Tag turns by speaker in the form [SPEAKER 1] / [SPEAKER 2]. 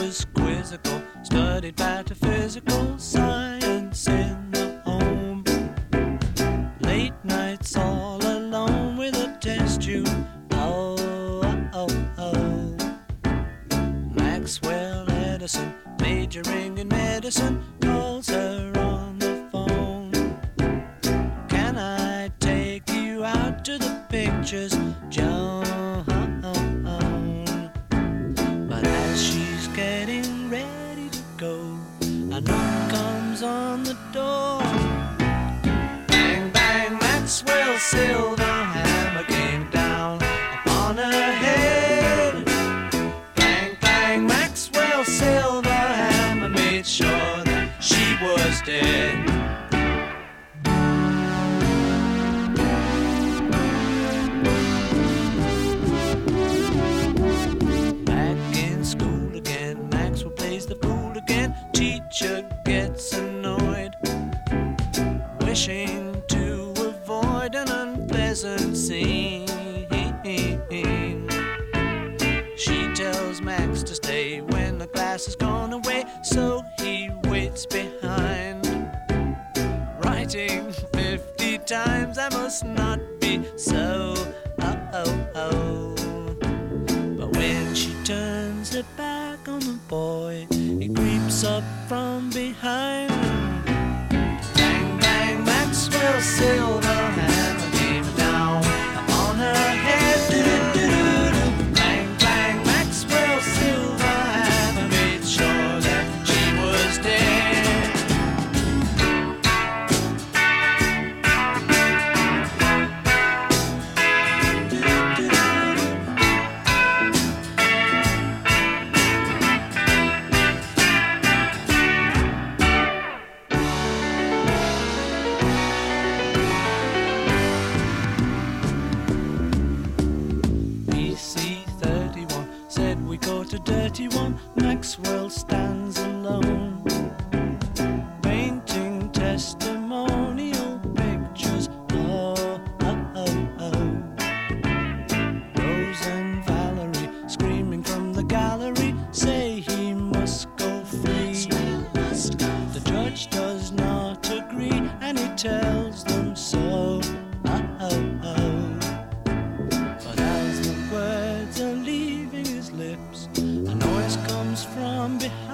[SPEAKER 1] was quizzical, studied pataphysical science in the home. Late nights all alone with a test tube. Oh, oh, oh. Maxwell Edison, majoring in medicine, calls her on the phone. Can I take you out to the pictures, Joan? But as she's getting ready to go, a knock comes on the door. Bang, bang, Maxwell's silver hammer came down upon her head. Bang, bang, Maxwell's silver hammer made sure that she was dead. Teacher gets annoyed, wishing to avoid an unpleasant scene. She tells Max to stay when the class has gone away, so he waits behind, writing 50 times, I must not be so. Oh, oh, oh. But when she turns her back on the boy, he creeps up from behind. Bang, bang, Maxwell's silver hammer came down upon her head. Do-do-do-do-do. Bang, bang, Maxwell's silver hammer made sure that she was dead. Go to dirty one, Maxwell stands alone, painting testimonial pictures. Oh, oh, oh, oh. Rose and Valerie screaming from the gallery say he must go free. The judge does not agree and he tells them so. Oh, oh, oh. But as the words are leaving his lips, a noise comes from behind.